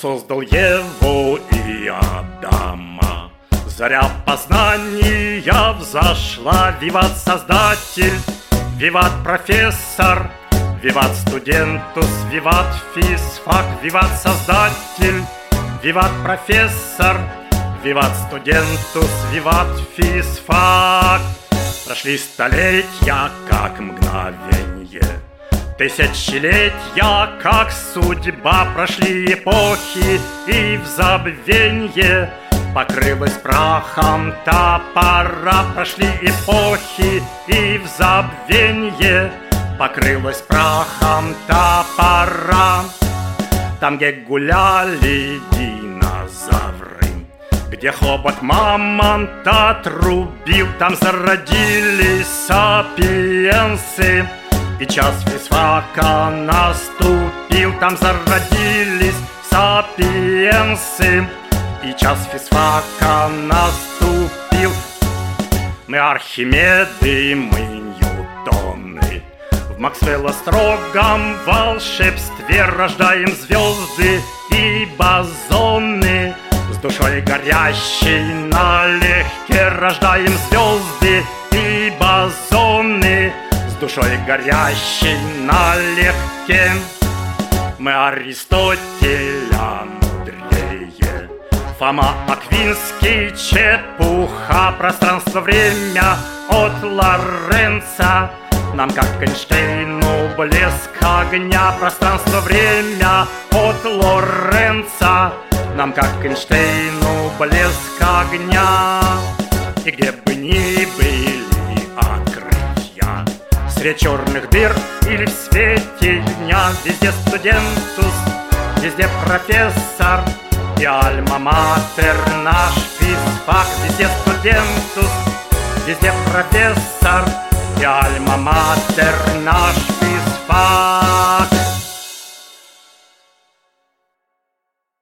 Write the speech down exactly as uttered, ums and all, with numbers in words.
создал Еву и Адама. Заря познания взошла. Виват Создатель, виват профессор, виват студентус, виват физфак, виват Создатель, виват профессор, виват студентус, виват физфак. Прошли столетия, как мгновенье, тысячелетия, как судьба. Прошли эпохи, и в забвенье покрылась прахом та пора. Прошли эпохи, и в забвенье покрылась прахом та пора. Там, где гуляли динозавры, где хобот мамонта трубил, там зародились сапиенсы, и час физфака наступил. Там зародились сапиенсы, и час физфака наступил. Мы Архимеды, мы Ньютоны, в Максвелла строгом волшебстве рождаем звезды и бозоны. С душой горящей налегке рождаем звезды и бозоны. С душой горящей налегке. Мы Аристотеля мудрее, Фома Аквинский чепуха. Пространство-время от Лоренца нам, как Эйнштейну, блеск огня. Пространство-время от Лоренца нам, как Эйнштейну, блеск огня. И где бы ни были открытия, средь черных дыр или в свете дня, везде студентус, везде профессор и альма-матер наш физфак. Везде студентус, везде профессор и альма-матер наш физфак.